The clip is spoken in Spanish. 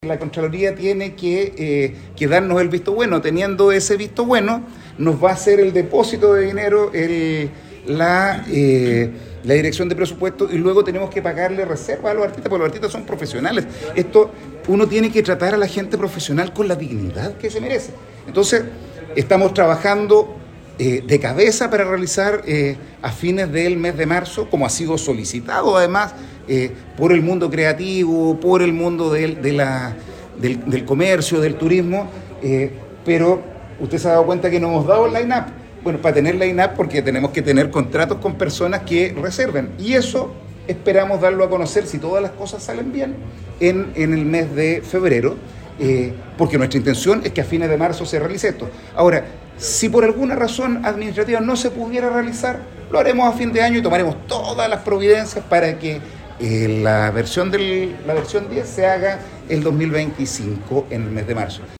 La Contraloría tiene que darnos el visto bueno. Teniendo ese visto bueno, nos va a hacer el depósito de dinero la dirección de presupuesto, y luego tenemos que pagarle reserva a los artistas, porque los artistas son profesionales. Uno tiene que tratar a la gente profesional con la dignidad que se merece. Entonces, estamos trabajando de cabeza para realizar a fines del mes de marzo, como ha sido solicitado además por el mundo creativo, por el mundo del comercio, del turismo, pero usted se ha dado cuenta que no hemos dado el line-up. Bueno, para tener line-up, porque tenemos que tener contratos con personas que reserven, y eso esperamos darlo a conocer, si todas las cosas salen bien, en el mes de febrero, porque nuestra intención es que a fines de marzo se realice esto. Ahora, si por alguna razón administrativa no se pudiera realizar, lo haremos a fin de año y tomaremos todas las providencias para que la versión 10 se haga el 2025 en el mes de marzo.